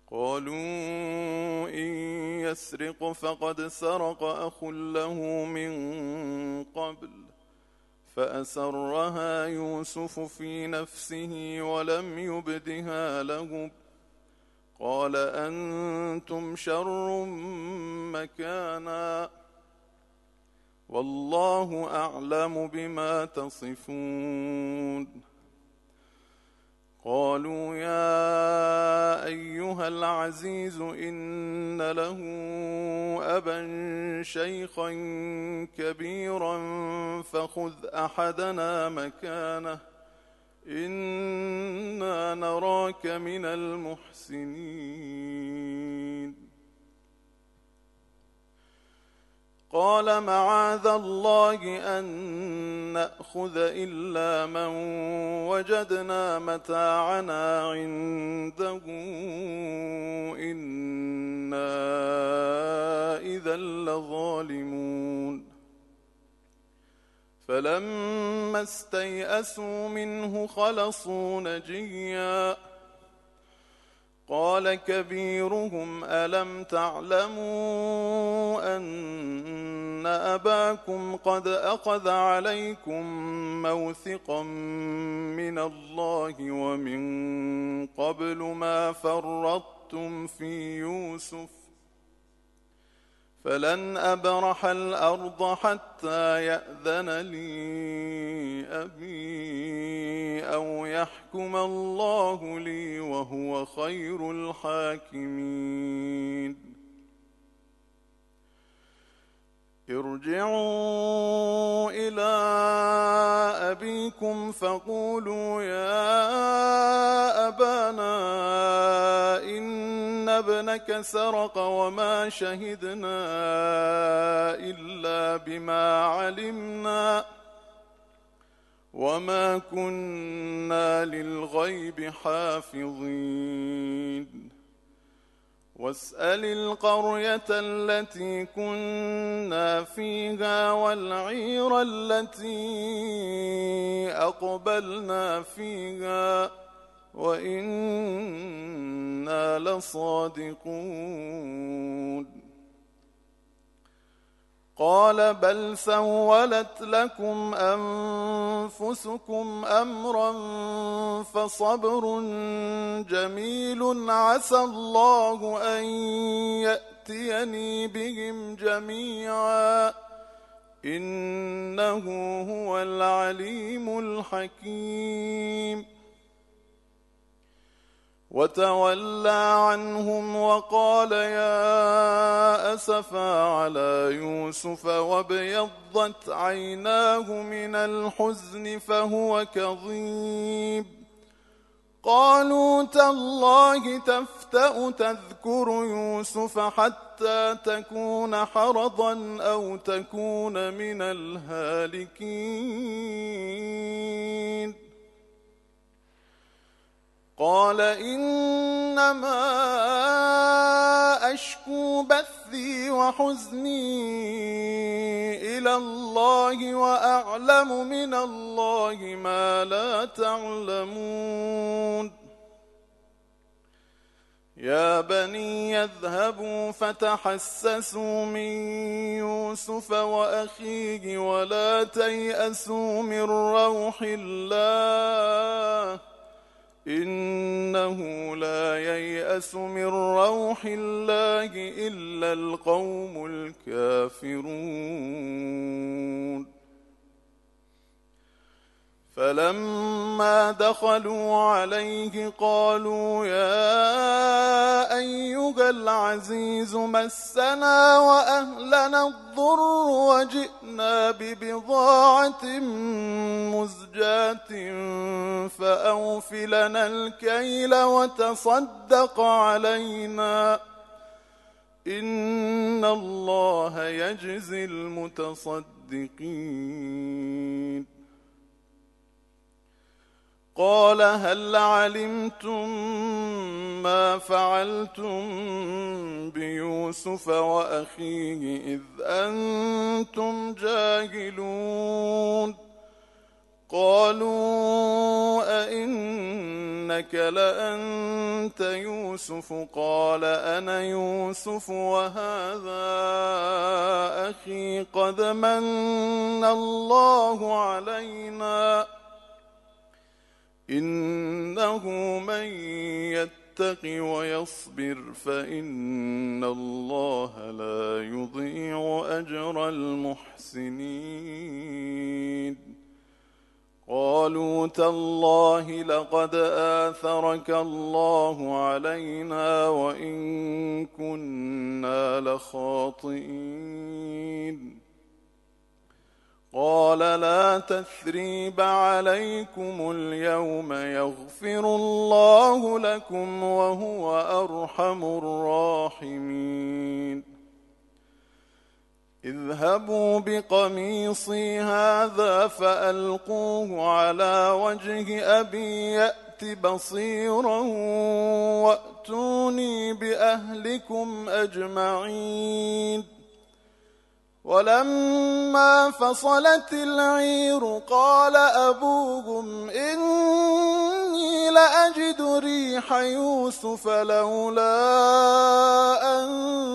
قالوا إن يسرق فقد سرق أخ له من قبل فأسرها يوسف في نفسه ولم يبدها لهم قال أنتم شر مكانا والله أعلم بما تصفون. قالوا يا أيها العزيز إن له أبا شيخا كبيرا فخذ أحدنا مكانه إنا نراك من المحسنين. قال معاذ الله أن نأخذ إلا من وجدنا متاعنا عنده إنا إذا لظالمون. فلما استيئسوا منه خلصوا نجيا قال كبيرهم ألم تعلموا أن أباكم قد أخذ عليكم موثقا من الله ومن قبل ما فرطتم في يوسف فلن أبرح الأرض حتى يأذن لي أبي أو يحكم الله لي وهو خير الحاكمين. ارجعوا إلى أبيكم فقولوا يا أبانا إن ابنك سرق وما شهدنا إلا بما علمنا وما كنا للغيب حافظين. واسأل القرية التي كنا فيها والعير التي أقبلنا فيها وإنا لصادقون. قال بل سولت لكم أنفسكم أمرا فصبر جميل عسى الله أن يأتيني بهم جميعا إنه هو العليم الحكيم. وتولى عنهم وقال يا أسفا على يوسف وابيضت عيناه من الحزن فهو كظيم. قالوا تالله تفتأ تذكر يوسف حتى تكون حرضا أو تكون من الهالكين. قال إنما أشكو بثي وحزني إلى الله وأعلم من الله ما لا تعلمون. يا بني يذهبوا فتحسسوا من يوسف وأخيه ولا تيأسوا من روح الله إنه لا ييأس من روح الله إلا القوم الكافرون. فلما دخلوا عليه قالوا يا أيها العزيز مسنا وأهلنا الضر وجئنا ببضاعة مزجاة فأوف لنا الكيل وتصدق علينا إن الله يجزي المتصدقين. قال هل علمتم ما فعلتم بيوسف وأخيه إذ أنتم جاهلون. قالوا أئنك لأنت يوسف قال أنا يوسف وهذا أخي قد من الله علينا إنه من يتق ويصبر فإن الله لا يضيع أجر المحسنين قالوا تالله لقد آثرك الله علينا وإن كنا لخاطئين قال لا تثريب عليكم اليوم يغفر الله لكم وهو أرحم الراحمين اذهبوا بقميصي هذا فألقوه على وجه أبي يأت بصيرا وأتوني بأهلكم أجمعين ولما فصلت العير قال أبوهم إني لأجد ريح يوسف لولا أن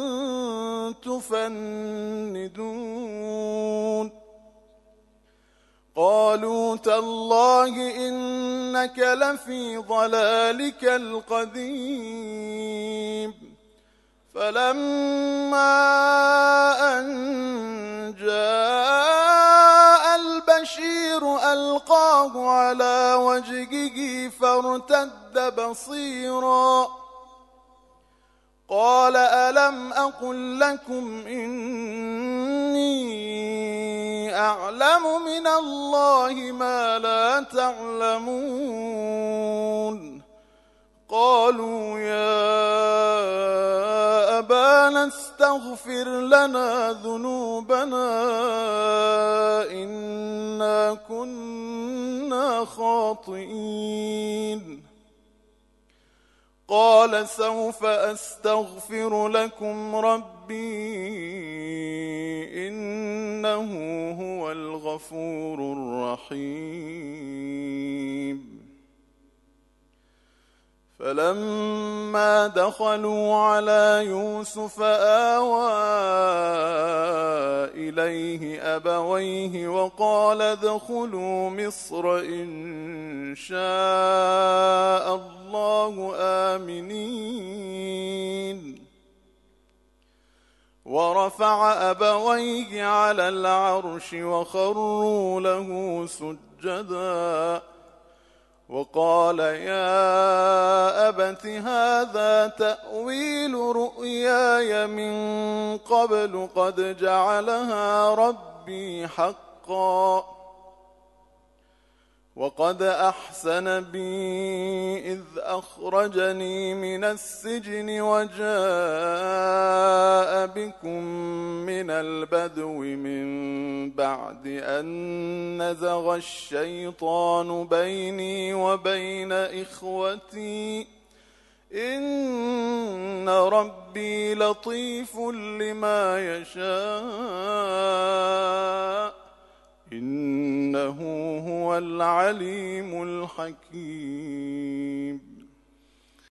تفندون قالوا تالله إنك لفي ضلالك القديم فلما أن جاء البشير ألقاه على وجهه فارتد بصيرا قال ألم أقل لكم إني أعلم من الله ما لا تعلمون قالوا يا أبانا استغفر لنا ذنوبنا إنا كنا خاطئين قال سوف أستغفر لكم ربي إنه هو الغفور الرحيم فلما دخلوا على يوسف آوى إليه أبويه وقال ادخلوا مصر إن شاء الله آمنين ورفع أبويه على العرش وخروا له سجداً وقال يا أبت هذا تأويل رؤياي من قبل قد جعلها ربي حقا وقد أحسن بي إذ أخرجني من السجن وجاء بكم من البدو من بعد أن نزغ الشيطان بيني وبين إخوتي إن ربي لطيف لما يشاء إنه هو العليم الحكيم